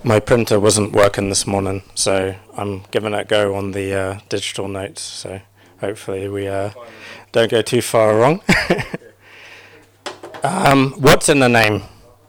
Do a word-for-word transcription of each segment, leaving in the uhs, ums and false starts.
My printer wasn't working this morning, so I'm giving it a go on the uh, digital notes. So hopefully we uh, don't go too far wrong. um, what's in the name?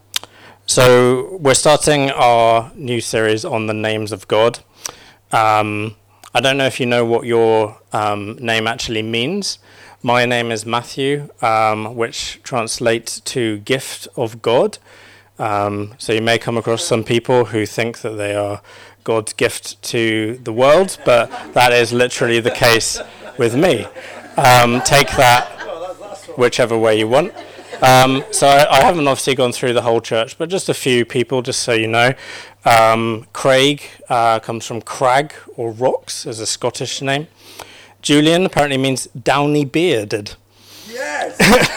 So we're starting our new series on the names of God. Um, I don't know if you know what your um, name actually means. My name is Matthew, um, which translates to gift of God. Um, so you may come across some people who think that they are God's gift to the world, but that is literally the case with me. Um, take that whichever way you want. Um, so I, I haven't obviously gone through the whole church, but just a few people, just so you know. Um, Craig uh, comes from crag or rocks as a Scottish name. Julian apparently means downy bearded. Yes!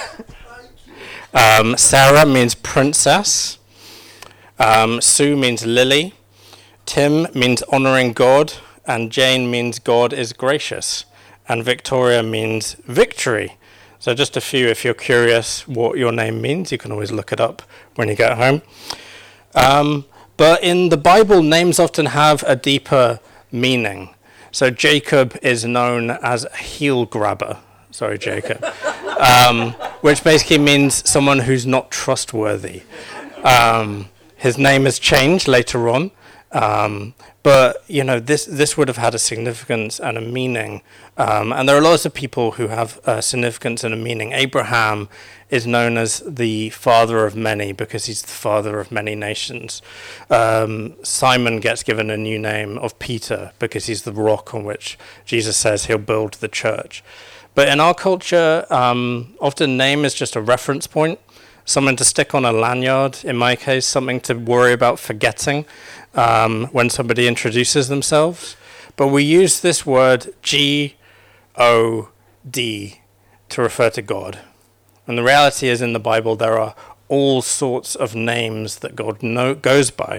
Um, Sarah means princess. Um, Sue means lily. Tim means honouring God. And Jane means God is gracious. And Victoria means victory. So just a few, if you're curious what your name means, you can always look it up when you get home. Um, but in the Bible, names often have a deeper meaning. So Jacob is known as a heel grabber. Sorry, Jacob. Um, which basically means someone who's not trustworthy. Um, his name has changed later on, um, but you know this this would have had a significance and a meaning. Um, and there are lots of people who have a significance and a meaning. Abraham is known as the father of many because he's the father of many nations. Um, Simon gets given a new name of Peter because he's the rock on which Jesus says he'll build the church. But in our culture, um, often name is just a reference point, something to stick on a lanyard, in my case, something to worry about forgetting um, when somebody introduces themselves. But we use this word G O D to refer to God. And the reality is in the Bible there are all sorts of names that God know, goes by.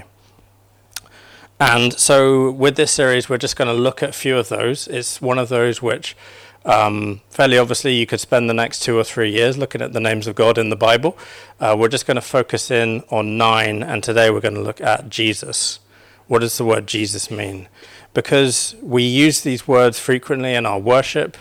And so with this series, we're just going to look at a few of those. It's one of those which... Um, fairly obviously, you could spend the next two or three years looking at the names of God in the Bible. Uh, we're just going to focus in on nine, and today we're going to look at Jesus. What does the word Jesus mean? Because we use these words frequently in our worship.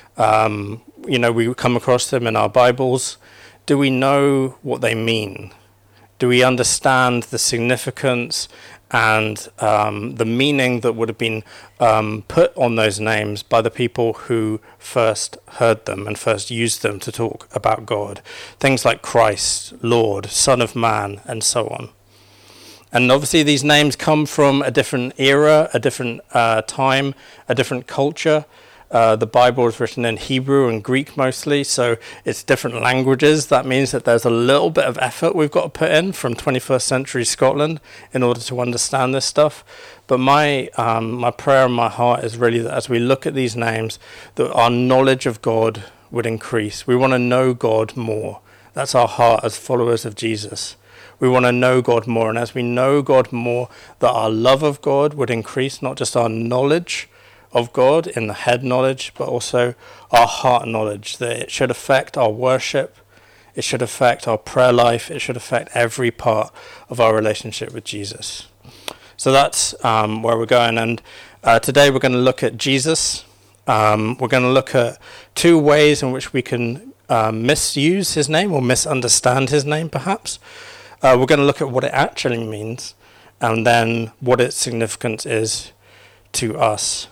Um, you know, we come across them in our Bibles. Do we know what they mean? Do we understand the significance and um, the meaning that would have been um, put on those names by the people who first heard them and first used them to talk about God? Things like Christ, Lord, Son of Man, and so on. And obviously these names come from a different era, a different uh, time, a different culture. Uh, the Bible is written in Hebrew and Greek mostly, so it's different languages. That means that there's a little bit of effort we've got to put in from twenty-first century Scotland in order to understand this stuff. But my um, my prayer in my heart is really that as we look at these names, that our knowledge of God would increase. We want to know God more. That's our heart as followers of Jesus. We want to know God more, and as we know God more, that our love of God would increase, not just our knowledge of God in the head knowledge, but also our heart knowledge, that it should affect our worship, it should affect our prayer life, it should affect every part of our relationship with Jesus. So that's um, where we're going, and uh, today we're going to look at Jesus. Um, we're going to look at two ways in which we can uh, misuse his name or misunderstand his name, perhaps. Uh, we're going to look at what it actually means, and then what its significance is to us.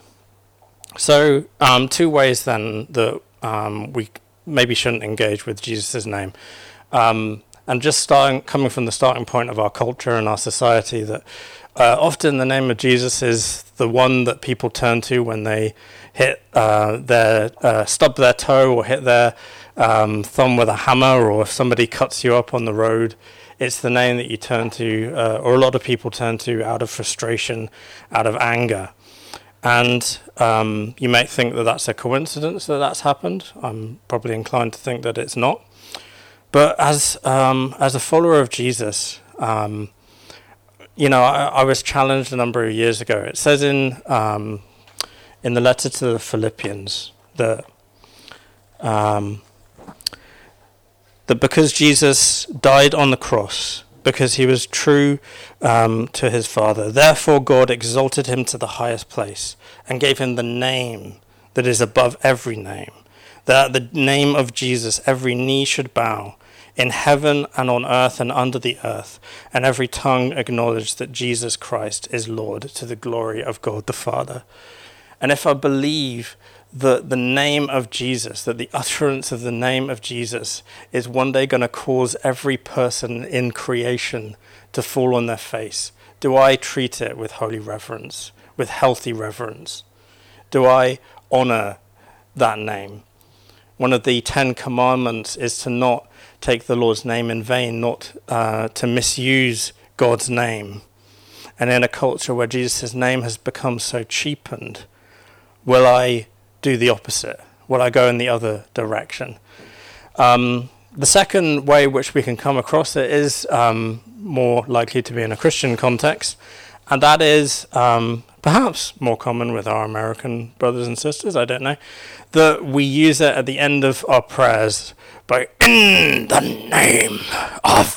So, um, two ways then that um, we maybe shouldn't engage with Jesus' name. Um, and just starting, coming from the starting point of our culture and our society, that uh, often the name of Jesus is the one that people turn to when they hit uh, their, uh, stub their toe or hit their um, thumb with a hammer, or if somebody cuts you up on the road. It's the name that you turn to, uh, or a lot of people turn to out of frustration, out of anger. And um, you might think that that's a coincidence that that's happened. I'm probably inclined to think that it's not. But as um, as a follower of Jesus, um, you know, I, I was challenged a number of years ago. It says in um, in the letter to the Philippians that um, that because Jesus died on the cross, because he was true um, to his Father. Therefore God exalted him to the highest place and gave him the name that is above every name, that at the name of Jesus every knee should bow, in heaven and on earth and under the earth, and every tongue acknowledge that Jesus Christ is Lord, to the glory of God the Father. And if I believe that the name of Jesus, that the utterance of the name of Jesus is one day going to cause every person in creation to fall on their face, do I treat it with holy reverence, with healthy reverence? Do I honor that name? One of the Ten Commandments is to not take the Lord's name in vain, not uh, to misuse God's name. And in a culture where Jesus' name has become so cheapened, will I do the opposite? Will I go in the other direction? Um, the second way which we can come across it is um, more likely to be in a Christian context, and that is um, perhaps more common with our American brothers and sisters, I don't know, that we use it at the end of our prayers by, in the name of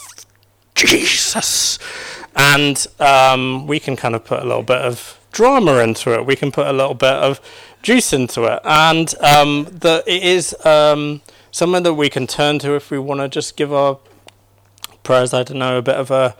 Jesus. And um, we can kind of put a little bit of drama into it. We can put a little bit of juice into it. And um, the, it is um, something that we can turn to if we want to just give our prayers, I don't know, a bit of a,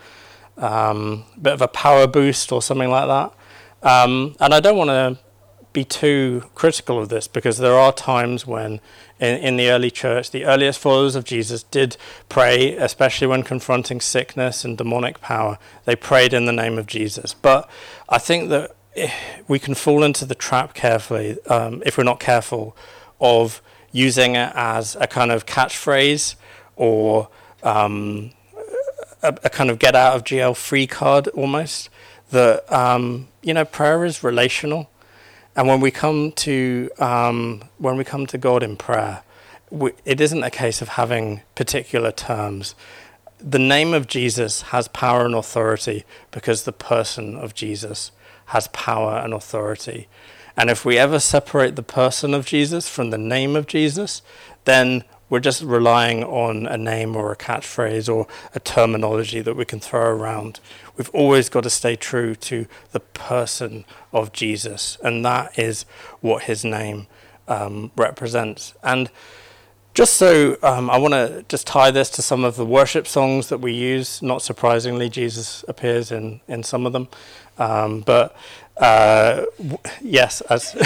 um, bit of a power boost or something like that. Um, and I don't want to be too critical of this, because there are times when in, in the early church, the earliest followers of Jesus did pray, especially when confronting sickness and demonic power. They prayed in the name of Jesus. But I think that we can fall into the trap carefully, um, if we're not careful, of using it as a kind of catchphrase or um, a, a kind of get out of jail free card almost. That um, you know, prayer is relational. And when we come to um, when we come to God in prayer, we, it isn't a case of having particular terms. The name of Jesus has power and authority because the person of Jesus has power and authority. And if we ever separate the person of Jesus from the name of Jesus, then we're just relying on a name or a catchphrase or a terminology that we can throw around. We've always got to stay true to the person of Jesus, and that is what his name um, represents. And just so um, I want to just tie this to some of the worship songs that we use. Not surprisingly, Jesus appears in, in some of them. Um, but uh, w- yes, as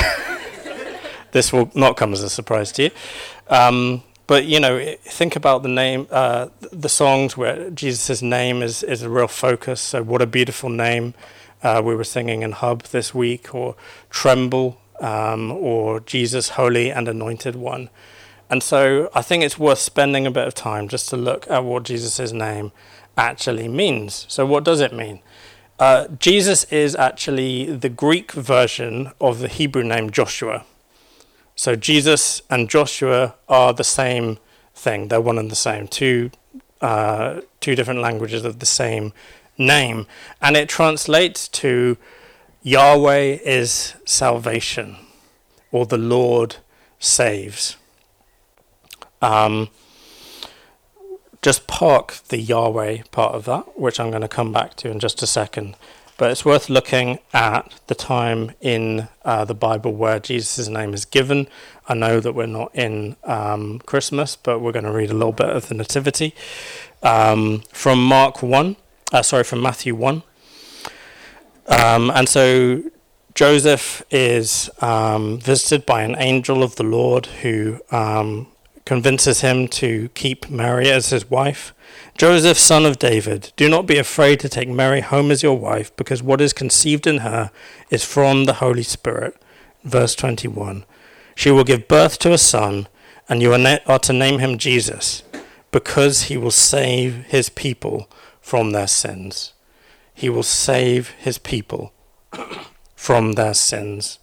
this will not come as a surprise to you. Um, But, you know, think about the name, uh, the songs where Jesus' name is, is a real focus. So What a Beautiful Name, uh, we were singing in Hub this week, or Tremble, um, or Jesus, Holy and Anointed One. And so I think it's worth spending a bit of time just to look at what Jesus' name actually means. So what does it mean? Uh, Jesus is actually the Greek version of the Hebrew name Joshua. So Jesus and Joshua are the same thing. They're one and the same. Two, uh, two different languages of the same name. And it translates to Yahweh is salvation, or the Lord saves. Um, just park the Yahweh part of that, which I'm going to come back to in just a second. But it's worth looking at the time in uh, the Bible where Jesus' name is given. I know that we're not in um, Christmas, but we're going to read a little bit of the Nativity um, from Mark one. Uh, sorry, from Matthew one. Um, and so Joseph is um, visited by an angel of the Lord who um, convinces him to keep Mary as his wife. Joseph, son of David, do not be afraid to take Mary home as your wife, because what is conceived in her is from the Holy Spirit. Verse twenty-one. She will give birth to a son, and you are, na- are to name him Jesus, because he will save his people from their sins. He will save his people from their sins.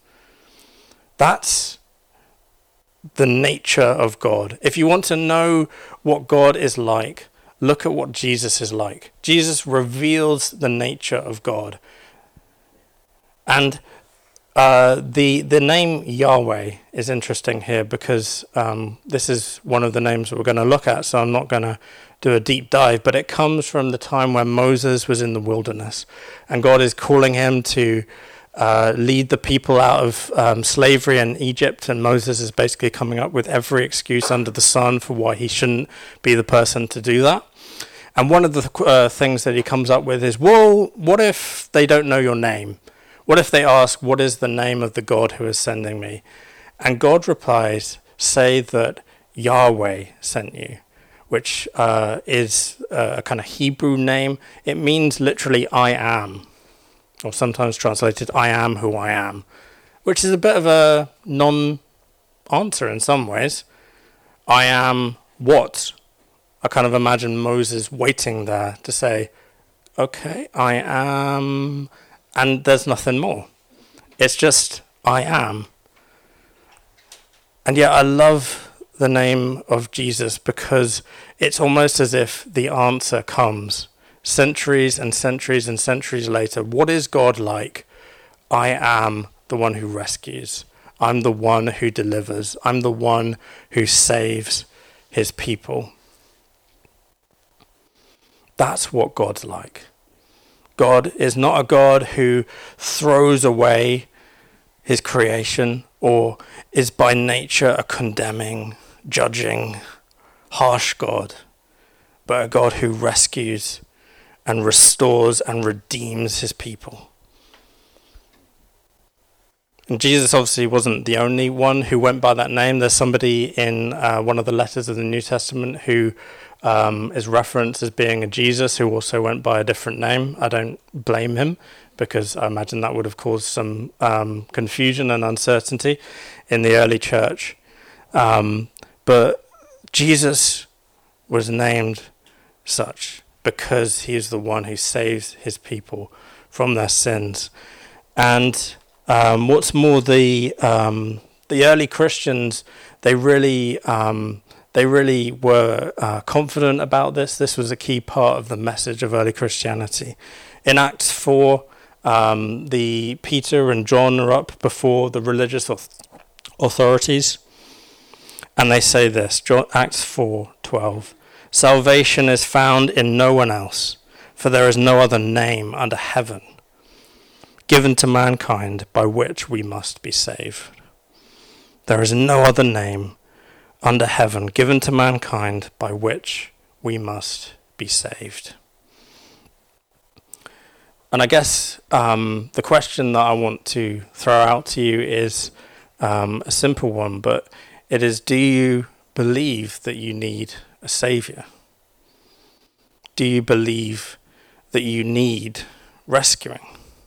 That's the nature of God. If you want to know what God is like, look at what Jesus is like. Jesus reveals the nature of God. And Uh, the the name Yahweh is interesting here because um, this is one of the names that we're going to look at, so I'm not going to do a deep dive, but it comes from the time when Moses was in the wilderness, and God is calling him to uh, lead the people out of um, slavery in Egypt, and Moses is basically coming up with every excuse under the sun for why he shouldn't be the person to do that. And one of the uh, things that he comes up with is, well, what if they don't know your name? What if they ask, what is the name of the God who is sending me? And God replies, say that Yahweh sent you, which uh, is a kind of Hebrew name. It means literally I am, or sometimes translated I am who I am, which is a bit of a non-answer in some ways. I am what? I kind of imagine Moses waiting there to say, okay, I am... and there's nothing more. It's just, I am. And yet I love the name of Jesus because it's almost as if the answer comes centuries and centuries and centuries later. What is God like? I am the one who rescues. I'm the one who delivers. I'm the one who saves his people. That's what God's like. God is not a God who throws away his creation or is by nature a condemning, judging, harsh God, but a God who rescues and restores and redeems his people. And Jesus obviously wasn't the only one who went by that name. There's somebody in uh, one of the letters of the New Testament who um, is referenced as being a Jesus who also went by a different name. I don't blame him because I imagine that would have caused some um, confusion and uncertainty in the early church. Um, but Jesus was named such because he is the one who saves his people from their sins. And Um, what's more, the um, the early Christians, they really um, they really were uh, confident about this. This was a key part of the message of early Christianity. In Acts four, um, the Peter and John are up before the religious authorities, and they say this. John, Acts four twelve: salvation is found in no one else, for there is no other name under heaven given to mankind by which we must be saved. There is no other name under heaven given to mankind by which we must be saved. And I guess um, the question that I want to throw out to you is um, a simple one, but it is, do you believe that you need a saviour? Do you believe that you need rescuing?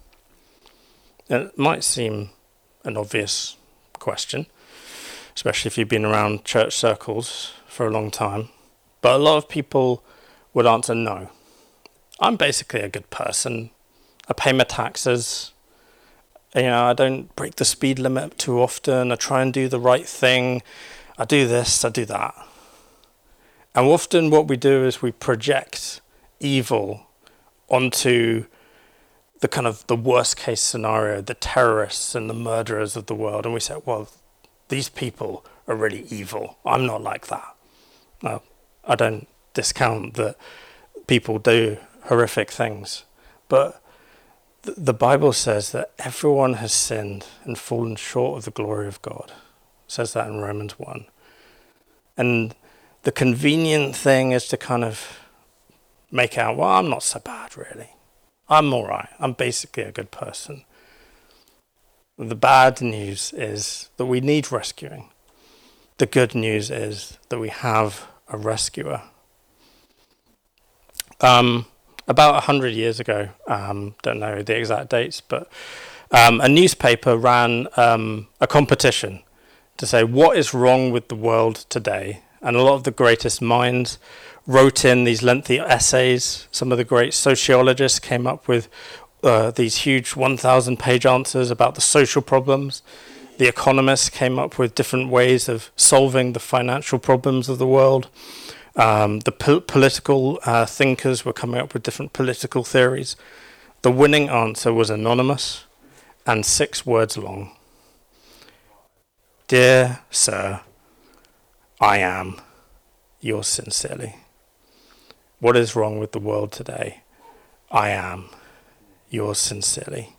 It might seem an obvious question, especially if you've been around church circles for a long time. But a lot of people would answer no. I'm basically a good person. I pay my taxes. You know, I don't break the speed limit too often. I try and do the right thing. I do this, I do that. And often what we do is we project evil onto the kind of the worst case scenario, the terrorists and the murderers of the world. And we say, well, these people are really evil. I'm not like that. Now, I don't discount that people do horrific things. But th- the Bible says that everyone has sinned and fallen short of the glory of God. It says that in Romans one. And the convenient thing is to kind of make out, well, I'm not so bad, really. I'm all right. I'm basically a good person. The bad news is that we need rescuing. The good news is that we have a rescuer. Um, about a hundred years ago, um, don't know the exact dates, but um, a newspaper ran um, a competition to say what is wrong with the world today. And a lot of the greatest minds wrote in these lengthy essays. Some of the great sociologists came up with uh, these huge one thousand page answers about the social problems. The economists came up with different ways of solving the financial problems of the world. Um, the po- political uh, thinkers were coming up with different political theories. The winning answer was anonymous, and six words long. Dear Sir, I am yours sincerely. What is wrong with the world today? I am yours sincerely.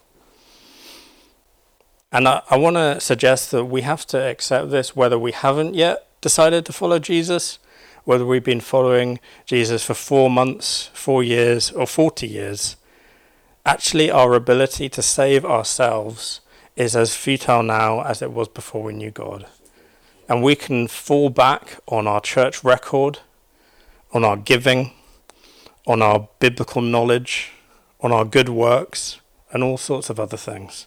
And I, I want to suggest that we have to accept this whether we haven't yet decided to follow Jesus, whether we've been following Jesus for four months, four years, or forty years. Actually, our ability to save ourselves is as futile now as it was before we knew God. And we can fall back on our church record, on our giving, on our biblical knowledge, on our good works, and all sorts of other things.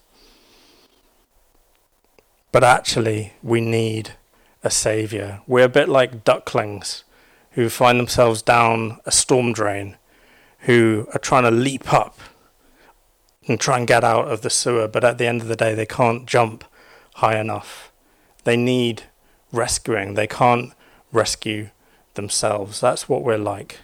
But actually, we need a saviour. We're a bit like ducklings who find themselves down a storm drain, who are trying to leap up and try and get out of the sewer, but at the end of the day, they can't jump high enough. They need rescuing. They can't rescue themselves. That's what we're like.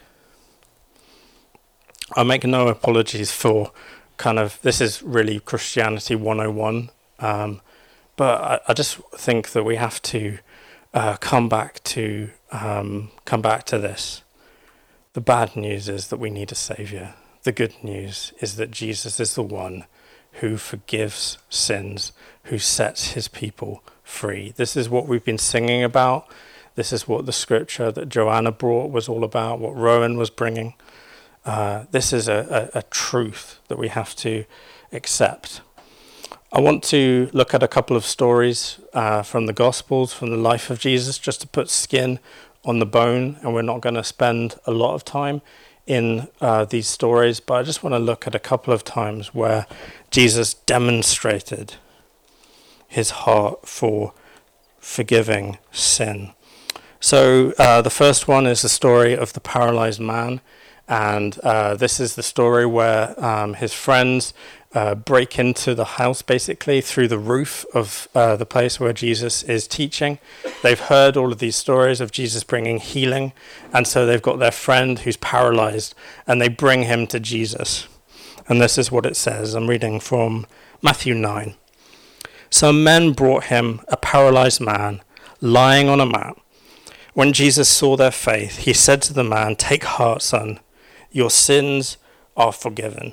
I make no apologies for kind of, this is really Christianity one oh one, um, but I, I just think that we have to uh, come back to um, come back to this. The bad news is that we need a saviour. The good news is that Jesus is the one who forgives sins, who sets his people free. This is what we've been singing about. This is what the scripture that Joanna brought was all about, what Rowan was bringing. Uh, this is a, a, a truth that we have to accept. I want to look at a couple of stories uh, from the Gospels, from the life of Jesus, just to put skin on the bone, and we're not going to spend a lot of time in uh, these stories, but I just want to look at a couple of times where Jesus demonstrated his heart for forgiving sin. So uh, the first one is the story of the paralyzed man, and uh, this is the story where um, his friends uh, break into the house basically through the roof of uh, the place where Jesus is teaching. They've heard all of these stories of Jesus bringing healing, and so they've got their friend who's paralyzed, and they bring him to Jesus. And this is what it says. I'm reading from Matthew nine. Some men brought him a paralyzed man lying on a mat. When Jesus saw their faith, he said to the man, "Take heart, son, your sins are forgiven."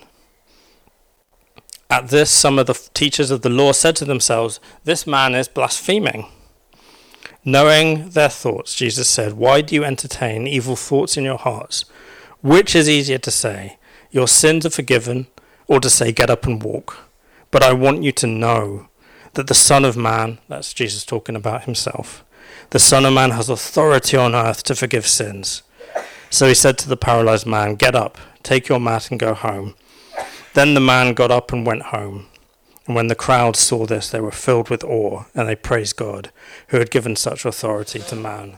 At this, some of the teachers of the law said to themselves, "This man is blaspheming." Knowing their thoughts, Jesus said, "Why do you entertain evil thoughts in your hearts? Which is easier to say, 'Your sins are forgiven,' or to say, 'Get up and walk'? But I want you to know that the Son of Man," that's Jesus talking about himself, "the Son of Man has authority on earth to forgive sins." So he said to the paralyzed man, "Get up, take your mat and go home." Then the man got up and went home. And when the crowd saw this, they were filled with awe, and they praised God, who had given such authority to man.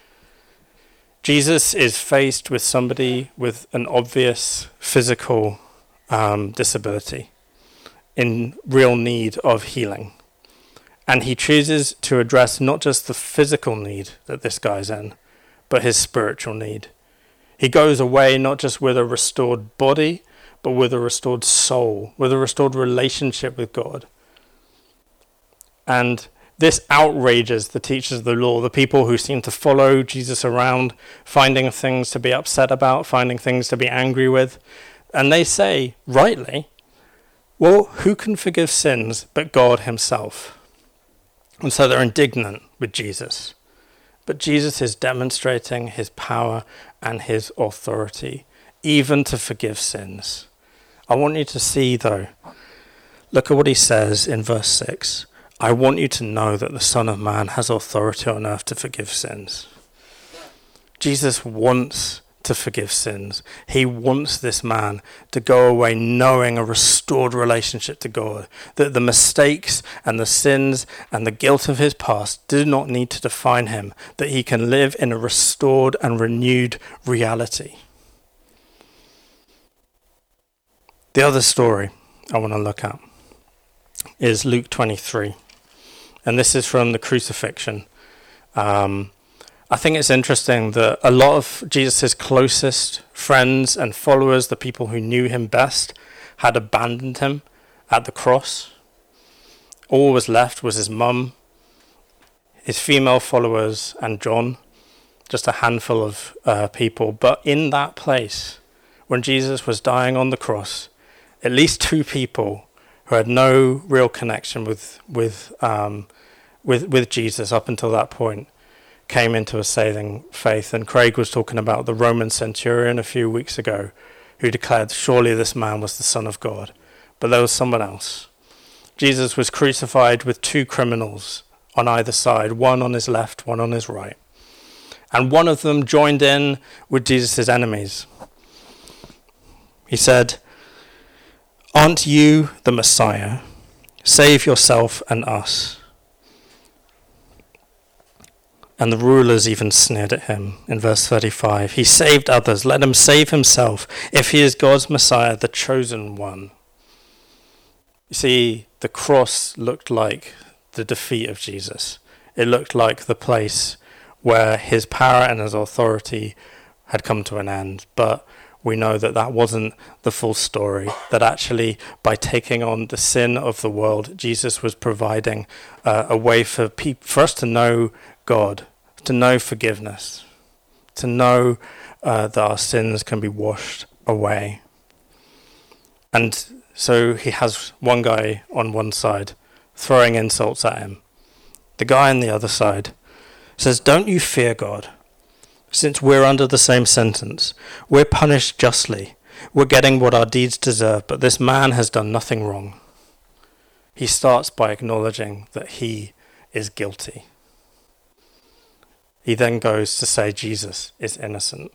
Jesus is faced with somebody with an obvious physical um, disability, in real need of healing. And he chooses to address not just the physical need that this guy's in, but his spiritual need. He goes away not just with a restored body, but with a restored soul, with a restored relationship with God. And this outrages the teachers of the law, the people who seem to follow Jesus around, finding things to be upset about, finding things to be angry with. And they say, rightly, well, who can forgive sins but God himself? And so they're indignant with Jesus. But Jesus is demonstrating his power and his authority, even to forgive sins. I want you to see, though, look at what he says in verse six. "I want you to know that the Son of Man has authority on earth to forgive sins." Jesus wants to forgive sins. He wants this man to go away knowing a restored relationship to God, that the mistakes and the sins and the guilt of his past do not need to define him, that he can live in a restored and renewed reality. The other story I want to look at is Luke twenty-three, and this is from the crucifixion. Um, I think it's interesting that a lot of Jesus' closest friends and followers, the people who knew him best, had abandoned him at the cross. All was left was his mum, his female followers, and John, just a handful of uh, people. But in that place, when Jesus was dying on the cross, at least two people who had no real connection with with um, with with Jesus up until that point came into a saving faith. And Craig was talking about the Roman centurion a few weeks ago, who declared, surely this man was the Son of God. But there was someone else. Jesus was crucified with two criminals on either side, one on his left, one on his right. And one of them joined in with Jesus' enemies. He said, aren't you the Messiah? Save yourself and us. And the rulers even sneered at him in verse thirty-five. He saved others, let him save himself, if he is God's Messiah, the chosen one. You see, the cross looked like the defeat of Jesus. It looked like the place where his power and his authority had come to an end. But we know that that wasn't the full story, that actually by taking on the sin of the world, Jesus was providing uh, a way for, pe- for us to know God, to know forgiveness, to know uh, that our sins can be washed away. And so he has one guy on one side throwing insults at him. The guy on the other side says, don't you fear God? Since we're under the same sentence, we're punished justly. We're getting what our deeds deserve, but this man has done nothing wrong. He starts by acknowledging that he is guilty. He then goes to say Jesus is innocent.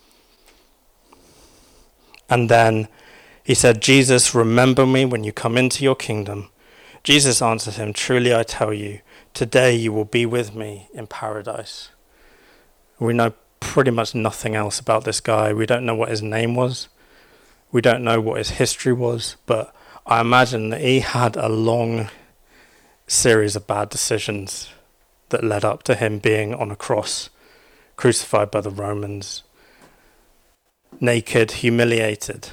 And then he said, Jesus, remember me when you come into your kingdom. Jesus answered him, truly I tell you, today you will be with me in paradise. We know pretty much nothing else about this guy. We don't know what his name was. We don't know what his history was, but I imagine that he had a long series of bad decisions that led up to him being on a cross, crucified by the Romans, naked, humiliated.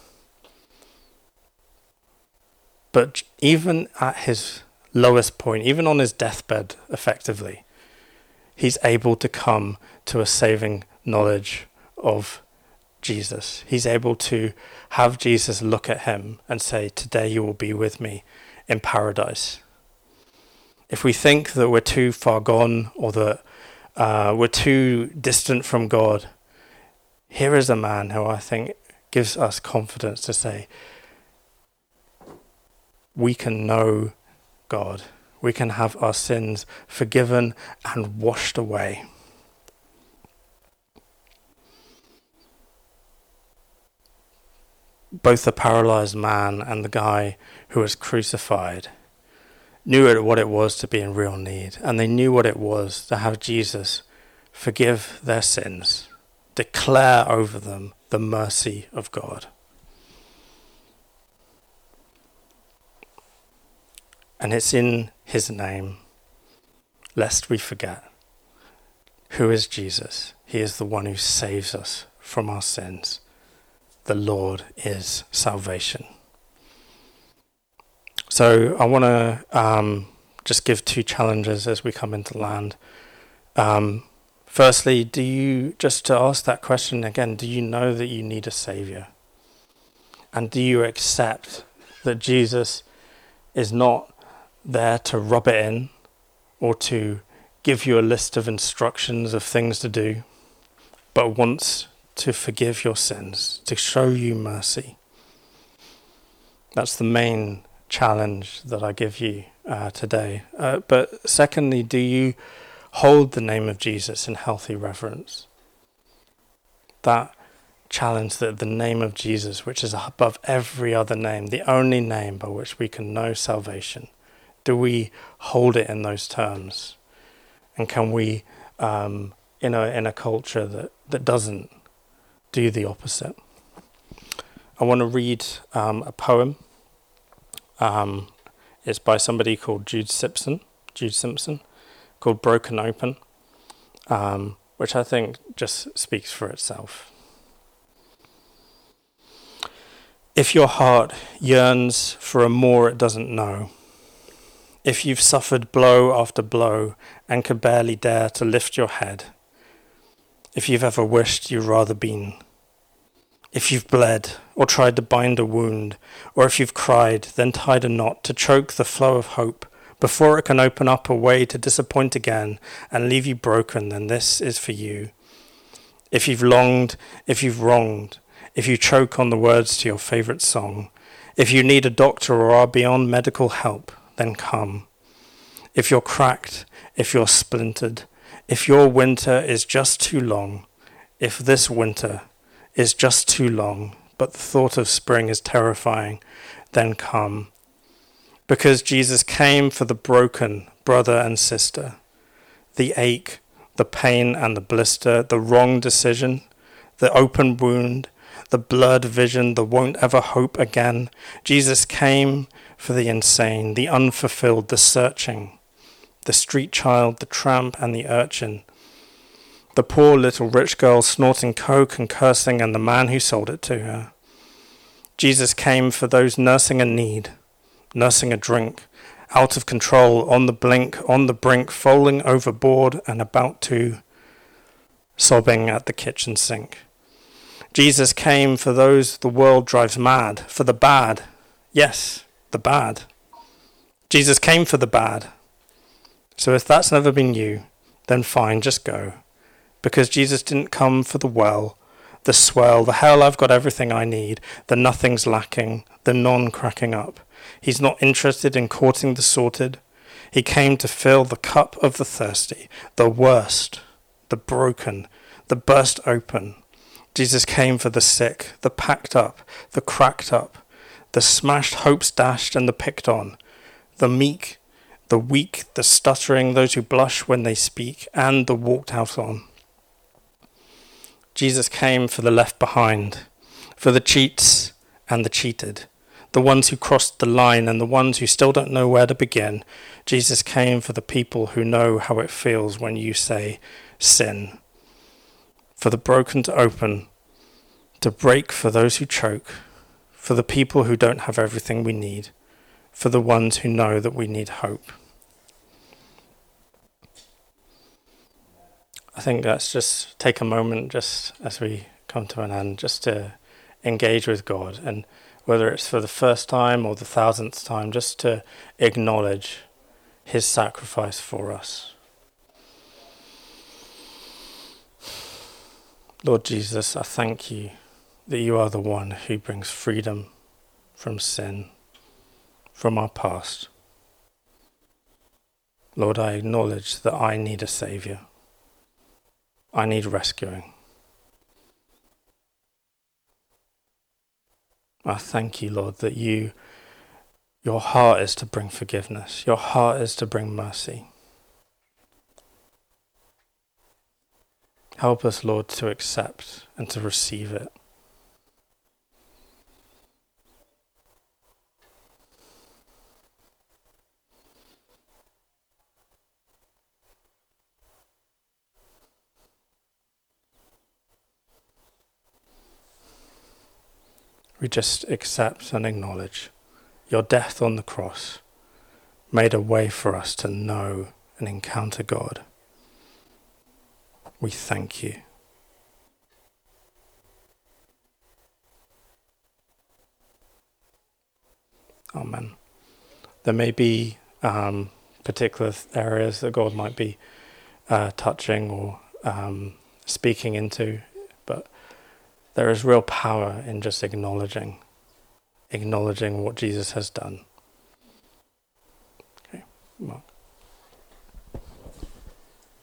But even at his lowest point, even on his deathbed, effectively, he's able to come to a saving knowledge of Jesus. He's able to have Jesus look at him and say, today you will be with me in paradise. If we think that we're too far gone or that uh, we're too distant from God, here is a man who I think gives us confidence to say, we can know God. We can have our sins forgiven and washed away. Both the paralyzed man and the guy who was crucified knew what it was to be in real need, and they knew what it was to have Jesus forgive their sins, declare over them the mercy of God. And it's in his name, lest we forget, who is Jesus. He is the one who saves us from our sins. The Lord is salvation. So I want to um, just give two challenges as we come into land. Um, firstly, do you, just to ask that question again, do you know that you need a Savior? And do you accept that Jesus is not there to rub it in or to give you a list of instructions of things to do, but wants to forgive your sins, to show you mercy? That's the main challenge that I give you uh, today. Uh, but secondly, do you hold the name of Jesus in healthy reverence? That challenge that the name of Jesus, which is above every other name, the only name by which we can know salvation, do we hold it in those terms? And can we, um, in a in a culture that, that doesn't, do the opposite? I want to read um, a poem. Um, it's by somebody called Jude Simpson, Jude Simpson, called Broken Open, um, which I think just speaks for itself. If your heart yearns for a more it doesn't know, If you've suffered blow after blow and could barely dare to lift your head, if you've ever wished you'd rather been, if you've bled or tried to bind a wound, or if you've cried, then tied a knot to choke the flow of hope before it can open up a way to disappoint again and leave you broken, then this is for you. If you've longed, if you've wronged, if you choke on the words to your favourite song, if you need a doctor or are beyond medical help, then come. If you're cracked, if you're splintered, if your winter is just too long, if this winter is just too long, but the thought of spring is terrifying, then come. Because Jesus came for the broken brother and sister, the ache, the pain and the blister, the wrong decision, the open wound, the blurred vision, the won't ever hope again. Jesus came for the insane, the unfulfilled, the searching, the street child, the tramp and the urchin, the poor little rich girl snorting coke and cursing, and the man who sold it to her. Jesus came for those nursing a need, nursing a drink, out of control, on the blink, on the brink, falling overboard and about to, sobbing at the kitchen sink. Jesus came for those the world drives mad, for the bad. Yes, the bad. Jesus came for the bad. So if that's never been you, then fine, just go. Because Jesus didn't come for the well, the swell, the hell I've got everything I need, the nothing's lacking, the non-cracking up. He's not interested in courting the sorted. He came to fill the cup of the thirsty, the worst, the broken, the burst open. Jesus came for the sick, the packed up, the cracked up, the smashed hopes dashed and the picked on, the meek, the weak, the stuttering, those who blush when they speak, and the walked out on. Jesus came for the left behind, for the cheats and the cheated, the ones who crossed the line and the ones who still don't know where to begin. Jesus came for the people who know how it feels when you say sin, for the broken to open, to break for those who choke, for the people who don't have everything we need, for the ones who know that we need hope. I think let's just take a moment just as we come to an end, just to engage with God, and whether it's for the first time or the thousandth time, just to acknowledge his sacrifice for us. Lord Jesus, I thank you that you are the one who brings freedom from sin, from our past. Lord, I acknowledge that I need a saviour. I need rescuing. I thank you, Lord, that you, your heart is to bring forgiveness. Your heart is to bring mercy. Help us, Lord, to accept and to receive it. We just accept and acknowledge your death on the cross made a way for us to know and encounter God. We thank you. Amen. There may be um, particular areas that God might be uh, touching or um, speaking into, but there is real power in just acknowledging, acknowledging what Jesus has done. Okay, Mark.